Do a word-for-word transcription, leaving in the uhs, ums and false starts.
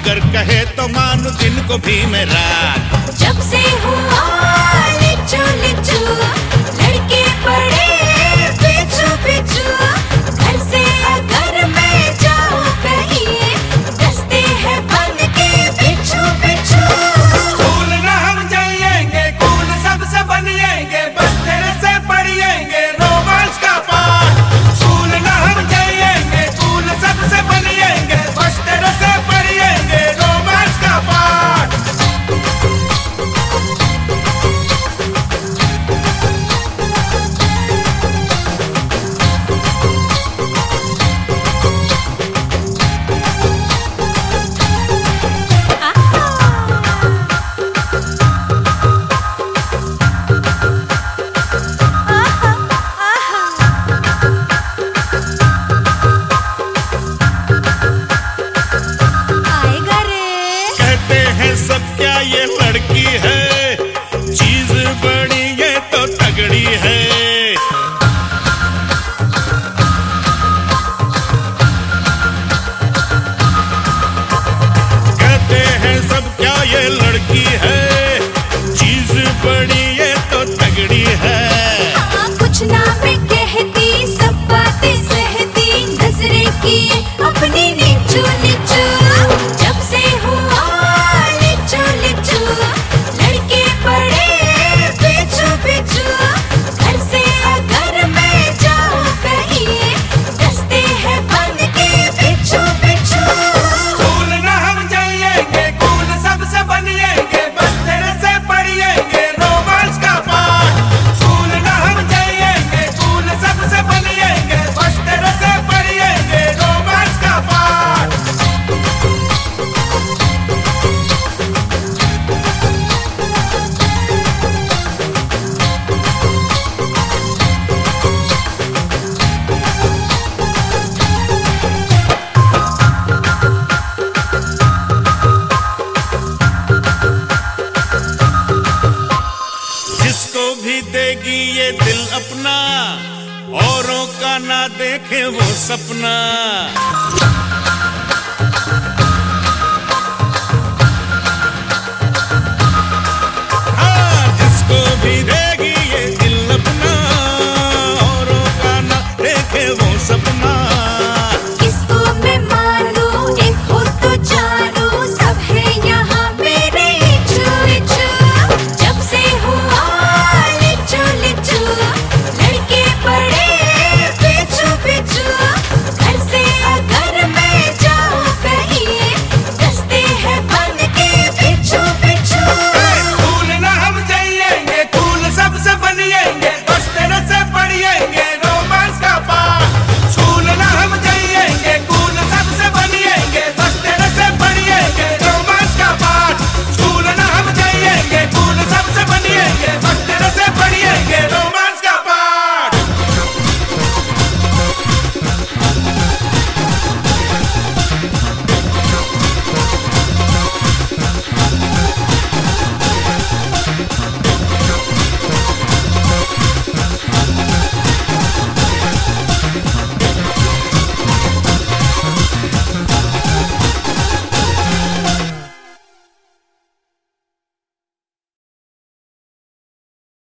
अगर कहे तो मानू दिन को भी मैं रात। जब से हुआ लिचू लिचू लड़के पड़े पीछू पीछू, घर से अगर मैं जाऊं कहीं दस्ते हैं बन के पीछू पीछू। स्कूल ना हम जाएंगे कूल सबसे बनिएंगे, बस तेरे से पढ़िएंगे रोमांस का पाठ। स्कूल ना हम जाएंगे कूल सबसे बनिएंगे, बस तेरे से पढ़िएंगे रोमांस का पाठ। सब क्या ये लड़की है, चीज बड़ी ये तो तगड़ी है। कहते हैं सब क्या ये लड़की है, चीज बड़ी ये तो तगड़ी है। हाँ, कुछ ना मैं कहती सब बातें सहती, नजरें की अपनी नीचू नीचू। जब से हुआ लड़के पड़े पीछू पीछू, घर से अगर मैं जाऊं कहीं दस्ते हैं बन के पीछू पीछू। स्कूल ना हम जाएंगे कूल सबसे बनिएंगे, बस तेरे से पढ़िएंगे रोमांस का पाठ। स्कूल ना हम जाएंगे कूल सबसे बनिएंगे, बस तेरे से पढ़िएंगे रोमांस का पाठ। जिसको भी देगी ये दिल अपना, औरों का ना देखे वो सपना।